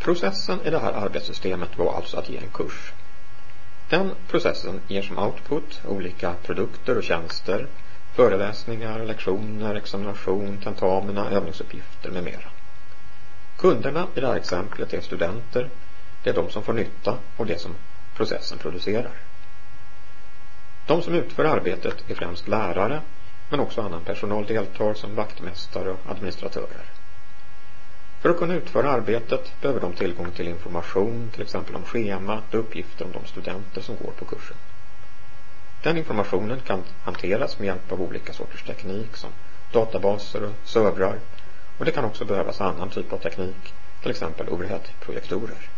Processen i det här arbetssystemet var alltså att ge en kurs. Den processen ger som output olika produkter och tjänster, föreläsningar, lektioner, examination, tentamina, övningsuppgifter med mera. Kunderna i det här exemplet är studenter, det är de som får nytta av det som processen producerar. De som utför arbetet är främst lärare, men också annan personal deltar som vaktmästare och administratörer. För att kunna utföra arbetet behöver de tillgång till information, till exempel om schemat och uppgifter om de studenter som går på kursen. Den informationen kan hanteras med hjälp av olika sorters teknik som databaser och servrar, och det kan också behövas annan typ av teknik, till exempel overhead-projektorer.